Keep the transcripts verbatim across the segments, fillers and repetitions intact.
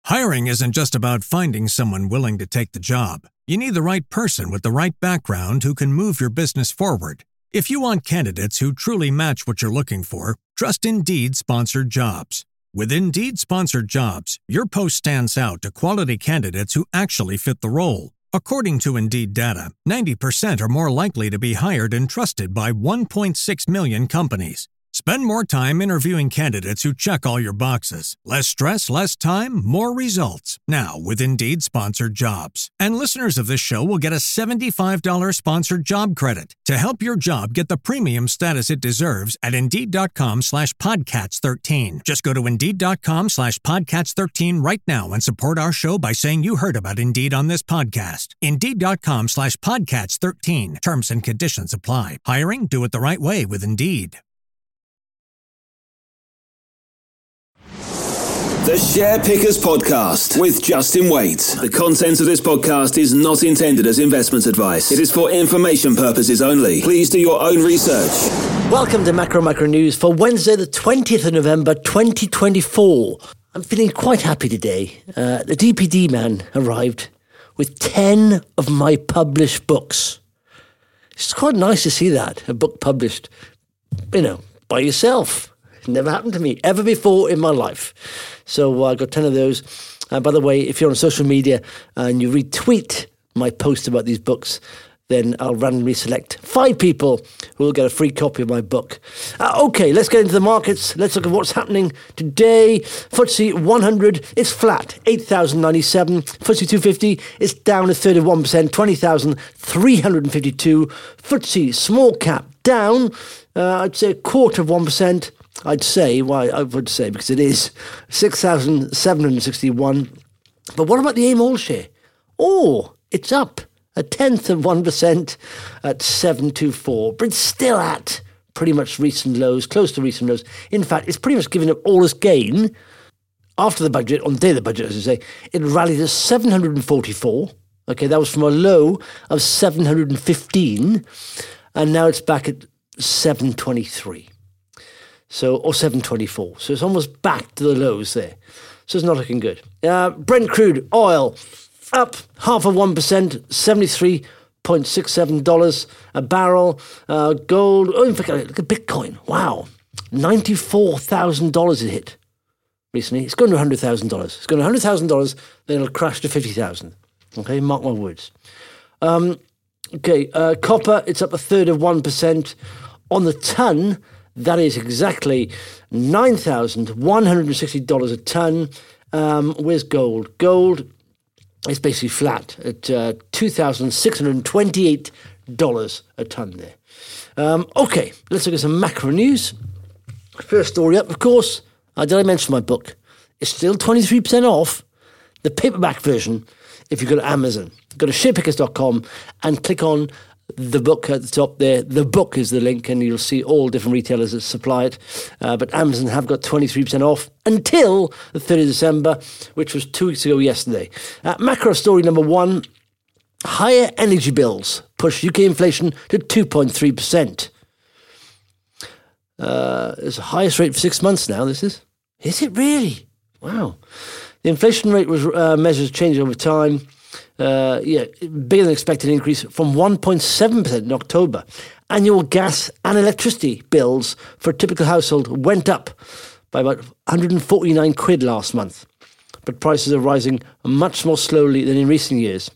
Hiring isn't just about finding someone willing to take the job. You need the right person with the right background who can move your business forward. If you want candidates who truly match what you're looking for, trust Indeed Sponsored Jobs. With Indeed Sponsored Jobs, your post stands out to quality candidates who actually fit the role. According to Indeed data, ninety percent are more likely to be hired and trusted by one point six million companies. Spend more time interviewing candidates who check all your boxes. Less stress, less time, more results. Now with Indeed Sponsored Jobs. And listeners of this show will get a seventy-five dollars sponsored job credit to help your job get the premium status it deserves at Indeed.com slash Podcats 13. Just go to Indeed.com slash Podcats 13 right now and support our show by saying you heard about Indeed on this podcast. Indeed.com slash Podcats 13. Terms and conditions apply. Hiring? Do it the right way with Indeed. The Share Pickers Podcast with Justin Waite. The content of this podcast is not intended as investment advice. It is for information purposes only. Please do your own research. Welcome to Macro Micro News for Wednesday, the twentieth of November, twenty twenty-four. I'm feeling quite happy today. Uh, the D P D man arrived with ten of my published books. It's quite nice to see that, a book published, you know, by yourself. Never happened to me ever before in my life. So uh, I got ten of those. Uh, by the way, if you're on social media and you retweet my post about these books, then I'll randomly select five people who will get a free copy of my book. Uh, okay, let's get into the markets. Let's look at what's happening today. F T S E one hundred is flat, eight thousand ninety-seven. F T S E two fifty is down a third of one percent, twenty thousand three hundred fifty-two. F T S E small cap down, uh, I'd say a quarter of one percent. I'd say, why well, I would say, because it is six thousand seven hundred sixty-one. But what about the A I M All share? Oh, it's up a tenth of one percent at seven twenty-four. But it's still at pretty much recent lows, close to recent lows. In fact, it's pretty much given up all its gain after the budget, on the day of the budget, as I say. It rallied to seven hundred forty-four. Okay, that was from a low of seven hundred fifteen. And now it's back at seven twenty-three. So, or seven twenty-four. So it's almost back to the lows there. So it's not looking good. Uh, Brent crude oil up half of one percent, seventy-three point six seven dollars a barrel. Uh, gold, oh, in fact, look at Bitcoin. Wow. ninety-four thousand dollars it hit recently. It's going to one hundred thousand dollars. It's going to one hundred thousand dollars, then it'll crash to fifty thousand dollars. Okay, mark my words. Um, okay, uh, copper, it's up a third of one percent. On the ton, that is exactly nine thousand one hundred sixty dollars a ton. Um, where's gold? Gold is basically flat at uh, two thousand six hundred twenty-eight dollars a ton there. Um, okay, let's look at some macro news. First story up, of course. Uh, did I mention my book? It's still twenty-three percent off the paperback version if you go to Amazon. Go to share pickers dot com and click on the book at the top there. The book is the link, and you'll see all different retailers that supply it. Uh, but Amazon have got twenty-three percent off until the third of December, which was two weeks ago yesterday. Uh, macro story number one, higher energy bills push U K inflation to two point three percent. Uh, it's the highest rate for six months now, this is. Is it really? Wow. The inflation rate was uh, measures changed over time. Uh, yeah, bigger than expected increase from one point seven percent in October. Annual gas and electricity bills for a typical household went up by about one hundred forty-nine quid last month. But prices are rising much more slowly than in recent years.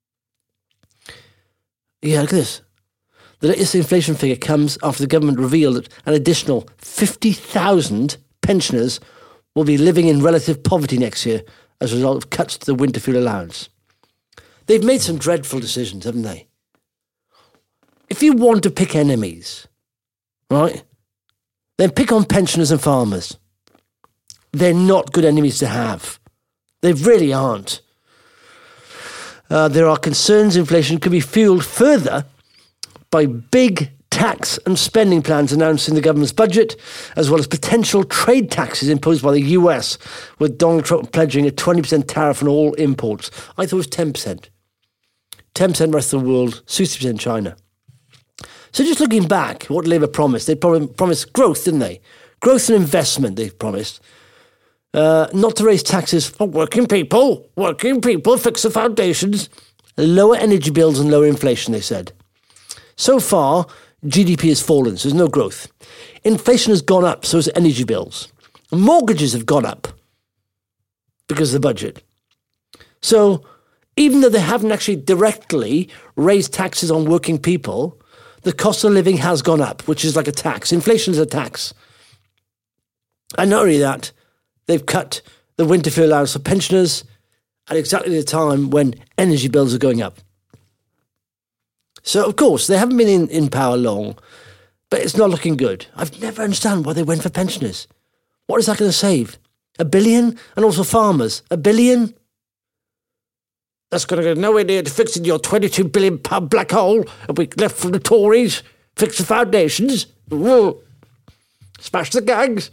Yeah, look at this. The latest inflation figure comes after the government revealed that an additional fifty thousand pensioners will be living in relative poverty next year as a result of cuts to the winter fuel allowance. They've made some dreadful decisions, haven't they? If you want to pick enemies, right, then pick on pensioners and farmers. They're not good enemies to have. They really aren't. Uh, there are concerns inflation could be fueled further by big tax and spending plans announced in the government's budget, as well as potential trade taxes imposed by the U S, with Donald Trump pledging a twenty percent tariff on all imports. I thought it was ten percent. ten percent rest of the world, sixty percent China. So just looking back, what Labour promised, they promised growth, didn't they? Growth and investment, they promised. Uh, not to raise taxes for working people. Working people, fix the foundations. Lower energy bills and lower inflation, they said. So far, G D P has fallen, so there's no growth. Inflation has gone up, so has energy bills. Mortgages have gone up because of the budget. So even though they haven't actually directly raised taxes on working people, the cost of living has gone up, which is like a tax. Inflation is a tax. And not only that, they've cut the winter fuel allowance for pensioners at exactly the time when energy bills are going up. So, of course, they haven't been in, in power long, but it's not looking good. I've never understood why they went for pensioners. What is that going to save? A billion? And also farmers. A billion? That's going to go nowhere near to fixing your twenty-two billion pound black hole that we left from the Tories. Fix the foundations. Whoa. Smash the gangs.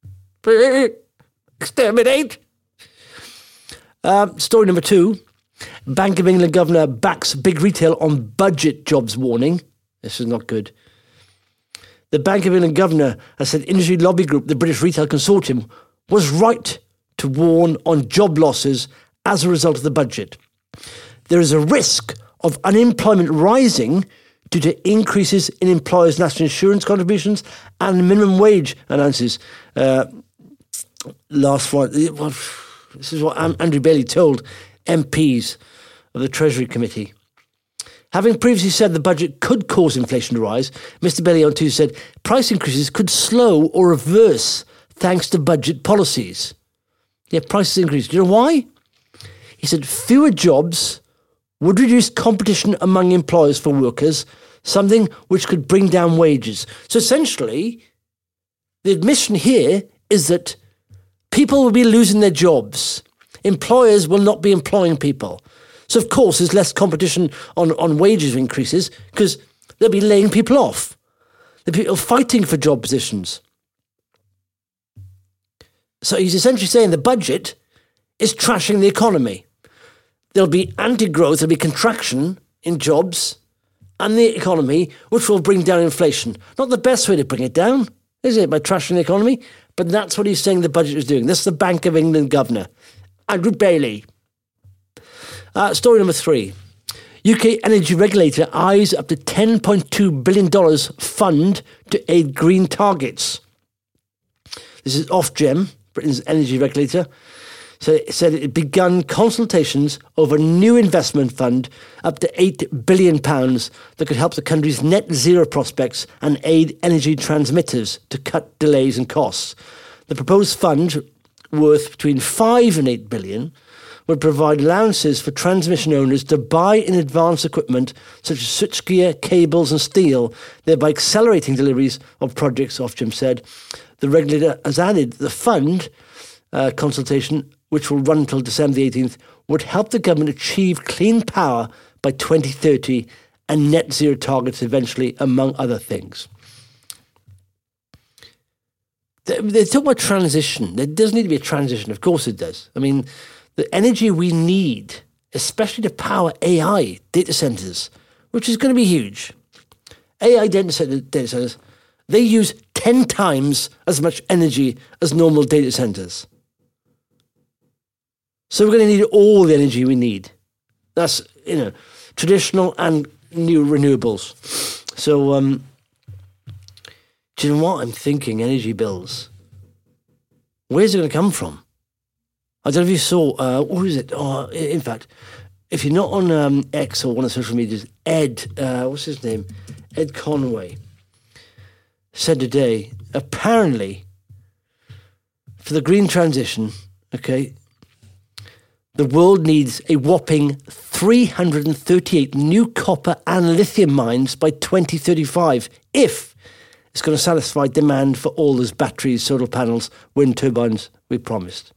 Exterminate. Uh, story number two. Bank of England governor backs big retail on budget jobs warning. This is not good. The Bank of England governor has said industry lobby group, the British Retail Consortium, was right to warn on job losses as a result of the budget. There is a risk of unemployment rising due to increases in employers' national insurance contributions and minimum wage announces. Uh, last Friday, well, this is what Andrew Bailey told M Ps of the Treasury Committee. Having previously said the budget could cause inflation to rise, Mr Bailey on Tuesday said price increases could slow or reverse thanks to budget policies. Yeah, prices increase. Do you know why? He said fewer jobs would reduce competition among employers for workers, something which could bring down wages. So essentially, the admission here is that people will be losing their jobs. Employers will not be employing people. So, of course, there's less competition on, on wages increases because they'll be laying people off. The people fighting for job positions. So he's essentially saying the budget is trashing the economy. There'll be anti-growth, there'll be contraction in jobs and the economy, which will bring down inflation. Not the best way to bring it down, is it, by trashing the economy? But that's what he's saying the budget is doing. This is the Bank of England governor, Andrew Bailey. Uh, story number three. U K energy regulator eyes up to ten point two billion dollars fund to aid green targets. This is Ofgem, Britain's energy regulator. So it said it had begun consultations over a new investment fund up to eight billion pounds that could help the country's net zero prospects and aid energy transmitters to cut delays and costs. The proposed fund, worth between five and eight billion, would provide allowances for transmission owners to buy in advance equipment such as switchgear, cables and steel, thereby accelerating deliveries of projects, Ofgem said. The regulator has added the fund uh, consultation, which will run until December the eighteenth, would help the government achieve clean power by twenty thirty and net zero targets eventually, among other things. They, they talk about transition. There does need to be a transition. Of course it does. I mean, the energy we need, especially to power A I data centers, which is going to be huge. A I data centers, they use ten times as much energy as normal data centers. So we're going to need all the energy we need. That's, you know, traditional and new renewables. So, um, do you know what I'm thinking? Energy bills. Where's it going to come from? I don't know if you saw, uh, what is it? Oh, in fact, if you're not on um, X or one of the social medias, Ed, uh, what's his name? Ed Conway said today, apparently, for the green transition, okay, the world needs a whopping three hundred thirty-eight new copper and lithium mines by twenty thirty-five, if it's going to satisfy demand for all those batteries, solar panels, wind turbines we promised.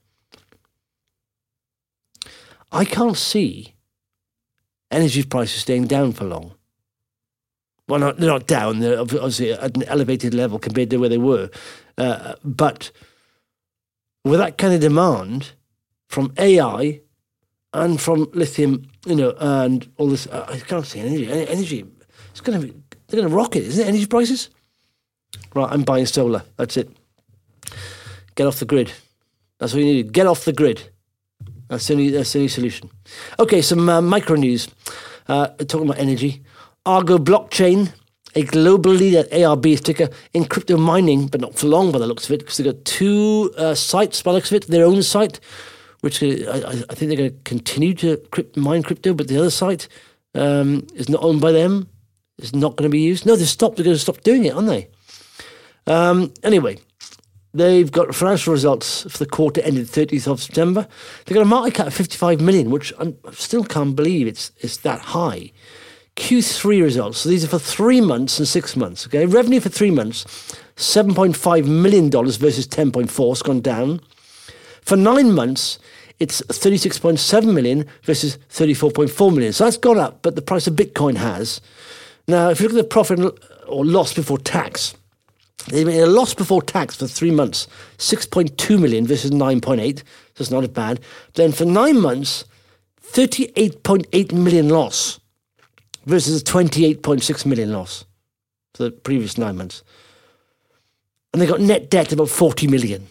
I can't see energy prices staying down for long. Well, not, they're not down. They're obviously at an elevated level compared to where they were. Uh, but with that kind of demand from A I and from lithium, you know, and all this, uh, I can't see energy. Energy, it's going to be, they're going to rocket, isn't it? Energy prices. Right, I'm buying solar. That's it. Get off the grid. That's what you need. Get off the grid. That's the only, that's the only solution. Okay, some uh, micro news. Uh, talking about energy. Argo Blockchain, a global leader at A R B ticker in crypto mining, but not for long by the looks of it, because they've got two uh, sites by the looks of it. Their own site, which uh, I, I think they're going to continue to crypt, mine crypto, but the other site um, is not owned by them. It's not going to be used. No, they stopped. They're going to stop doing it, aren't they? Um, anyway, they've got financial results for the quarter ended thirtieth of September. They've got a market cap of fifty-five million, which I still can't believe it's it's that high. Q three results. So these are for three months and six months. Okay, revenue for three months, seven point five million dollars versus ten point four. It's gone down. For nine months, it's thirty-six point seven million versus thirty-four point four million. So that's gone up, but the price of Bitcoin has. Now, if you look at the profit or loss before tax, they made a loss before tax for three months, six point two million versus nine point eight. So it's not as bad. Then for nine months, thirty-eight point eight million loss versus a twenty-eight point six million loss for the previous nine months. And they got net debt about forty million.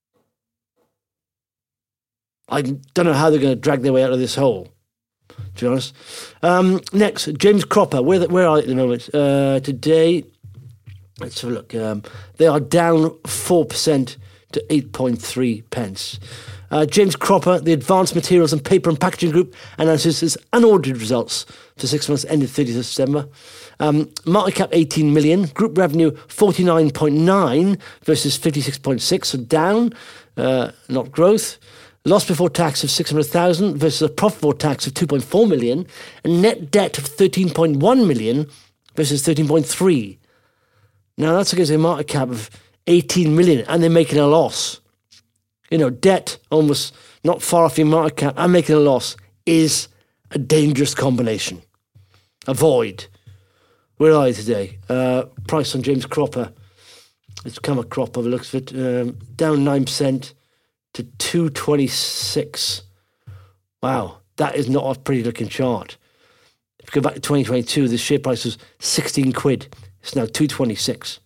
I don't know how they're going to drag their way out of this hole, to be honest. Um, next, James Cropper. Where, where are they at the moment? Uh, today, let's have a look. Um, they are down four percent to eight point three pence. Uh, James Cropper, the Advanced Materials and Paper and Packaging Group, announces its unaudited results for six months ended thirtieth of September. Um, market cap eighteen million, group revenue forty-nine point nine versus fifty-six point six, so down, uh, not growth. Loss before tax of six hundred thousand versus a profit before tax of two point four million, and net debt of thirteen point one million versus thirteen point three. Now that's against a market cap of eighteen million, and they're making a loss. You know, debt almost not far off your market cap and making a loss is a dangerous combination. Avoid. Where are you today? Uh, price on James Cropper. It's come a crop by the looks of it. Um, down nine percent to two twenty-six. Wow, that is not a pretty looking chart. If you go back to twenty twenty-two, the share price was sixteen quid. It's now two twenty-six.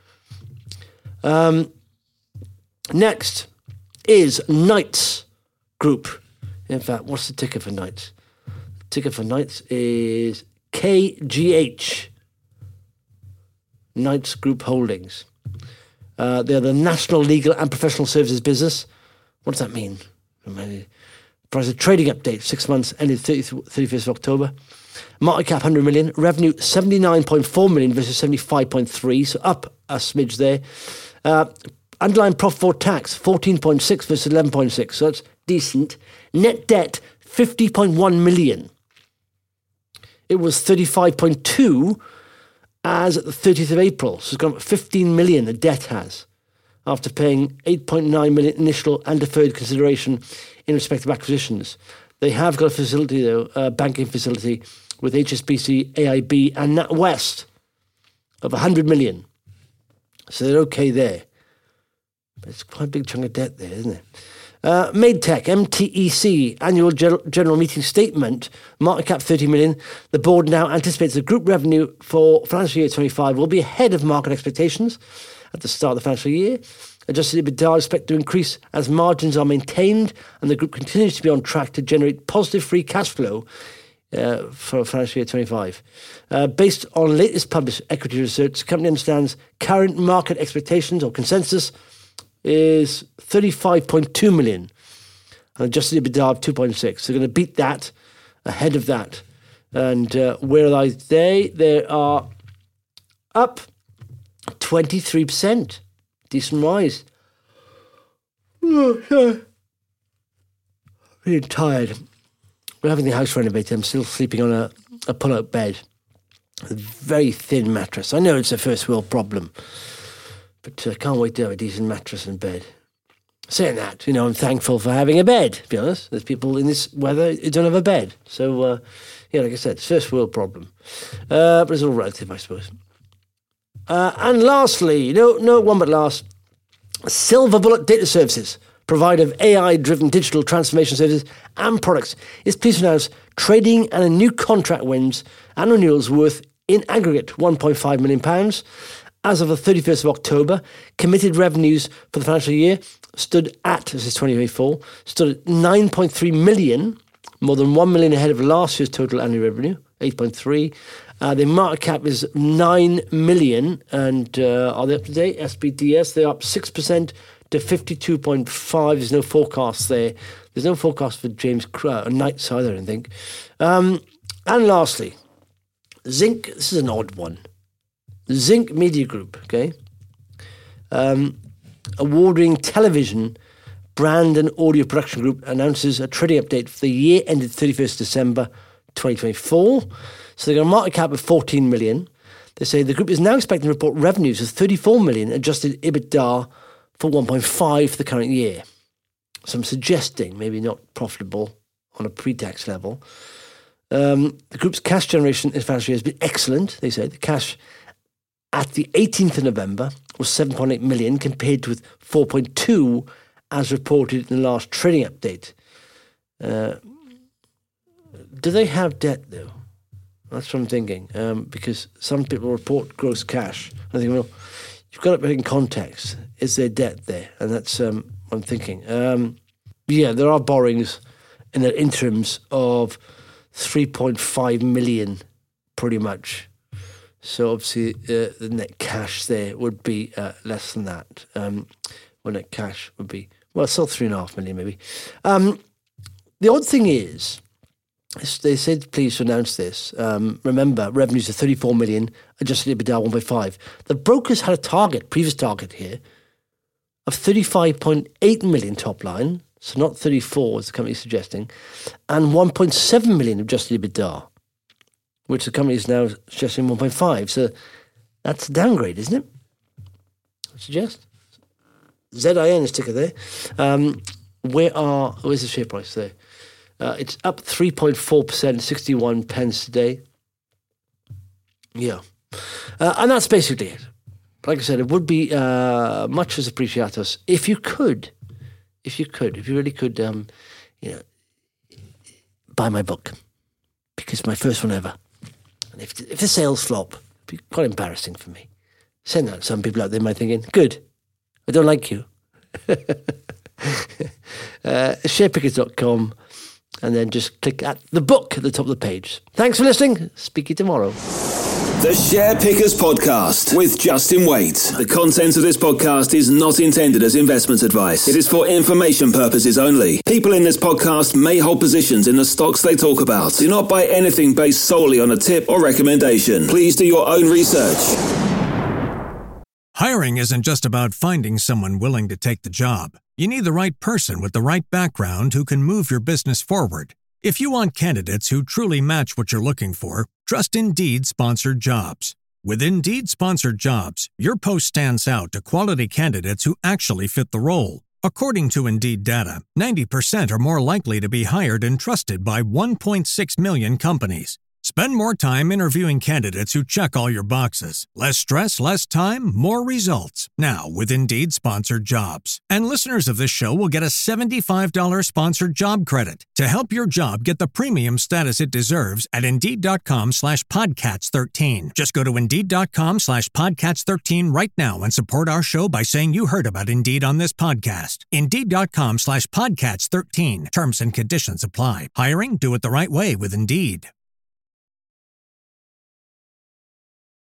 Um, next is Knights Group. In fact, what's the ticker for Knights? The ticker for Knights is K G H. Knights Group Holdings. Uh, they're the National Legal and Professional Services business. What does that mean? Price of trading update, six months ended thirty-first of October. Market cap one hundred million. Revenue seventy-nine point four million versus seventy-five point three, so up a smidge there. Uh, underlying profit before tax, fourteen point six versus eleven point six, so that's decent. Net debt, fifty point one million. It was thirty-five point two as at the thirtieth of April, so it's gone up fifteen million the debt has, after paying eight point nine million initial and deferred consideration in respect of acquisitions. They have got a facility, though, a banking facility with H S B C, A I B and NatWest of one hundred million. So they're okay there. But it's quite a big chunk of debt there, isn't it? Uh, Madetech, M T E C, annual general, general meeting statement, market cap thirty million. The board now anticipates the group revenue for financial year twenty-five will be ahead of market expectations at the start of the financial year. Adjusted EBITDA is expected to increase as margins are maintained and the group continues to be on track to generate positive free cash flow uh, for financial year twenty-five. Uh, based on latest published equity research, the company understands current market expectations or consensus is thirty-five point two million and adjusted EBITDA of two point six. So they're going to beat that, ahead of that. And uh, where are they? They are up twenty-three percent. Decent rise. Oh, really tired. We're having the house renovated. I'm still sleeping on a, a pull-out bed. A very thin mattress. I know it's a first world problem, but I uh, can't wait to have a decent mattress and bed. Saying that, you know, I'm thankful for having a bed, to be honest. There's people in this weather who don't have a bed. So, uh, yeah, like I said, it's first world problem. Uh, but it's all relative, I suppose. Uh, and lastly, no, no one but last, Silver Bullet Data Services, provider of A I-driven digital transformation services and products, is pleased to announce trading and a new contract wins and renewals worth, in aggregate, one point five million pounds, as of the thirty-first of October, committed revenues for the financial year stood at, this is twenty twenty-four, stood at nine point three million, more than one million ahead of last year's total annual revenue, eight point three. Uh, the market cap is nine million, and uh, are they up to date? S B D S, they're up six percent to fifty-two point five. There's no forecast there. There's no forecast for James uh, Knights either, I think. Um, and lastly, Zinc, this is an odd one. Zinc Media Group, okay? Um, award-winning television brand and audio production group announces a trading update for the year ended thirty-first of December twenty twenty-four. So they've got a market cap of fourteen million. They say the group is now expecting to report revenues of thirty-four million, adjusted EBITDA for one point five for the current year. So I'm suggesting maybe not profitable on a pre-tax level. Um, the group's cash generation in financial year has been excellent, they say. The cash at the eighteenth of November was seven point eight million compared with four point two as reported in the last trading update. Uh, do they have debt though? That's what I'm thinking, um, because some people report gross cash. I think, well, you've got to put it in context. Is there debt there? And that's um, what I'm thinking. Um, yeah, there are borrowings in the interims of three point five million, pretty much. So obviously uh, the net cash there would be uh, less than that. Um, well, net cash would be, well, still three and a half million maybe. Um, the odd thing is, they said please to announce this. Um, remember, revenues are thirty-four million, adjusted EBITDA one point five. The brokers had a target, previous target here, of thirty-five point eight million top line, so not thirty-four as the company is suggesting, and one point seven million adjusted EBITDA, which the company is now suggesting one point five. So that's a downgrade, isn't it? I suggest. Z I N is ticker there. Um, where are, where's the share price there? Uh, it's up three point four percent, sixty-one pence today. Yeah. Uh, and that's basically it. Like I said, it would be uh, much as appreciatus if you could, if you could, if you really could, um, you know, buy my book. Because it's my first one ever. And if, if the sales flop, it'd be quite embarrassing for me. Send that to some people out there might thinking, good, I don't like you. uh, share pickers dot com. And then just click at the book at the top of the page. Thanks for listening. Speak to you tomorrow. The Share Pickers Podcast with Justin Waite. The content of this podcast is not intended as investment advice. It is for information purposes only. People in this podcast may hold positions in the stocks they talk about. Do not buy anything based solely on a tip or recommendation. Please do your own research. Hiring isn't just about finding someone willing to take the job. You need the right person with the right background who can move your business forward. If you want candidates who truly match what you're looking for, trust Indeed Sponsored Jobs. With Indeed Sponsored Jobs, your post stands out to quality candidates who actually fit the role. According to Indeed data, ninety percent are more likely to be hired and trusted by one point six million companies. Spend more time interviewing candidates who check all your boxes. Less stress, less time, more results. Now with Indeed Sponsored Jobs. And listeners of this show will get a seventy-five dollars sponsored job credit to help your job get the premium status it deserves at Indeed.com slash Podcats 13. Just go to Indeed.com slash Podcats 13 right now and support our show by saying you heard about Indeed on this podcast. Indeed.com slash Podcats 13. Terms and conditions apply. Hiring? Do it the right way with Indeed.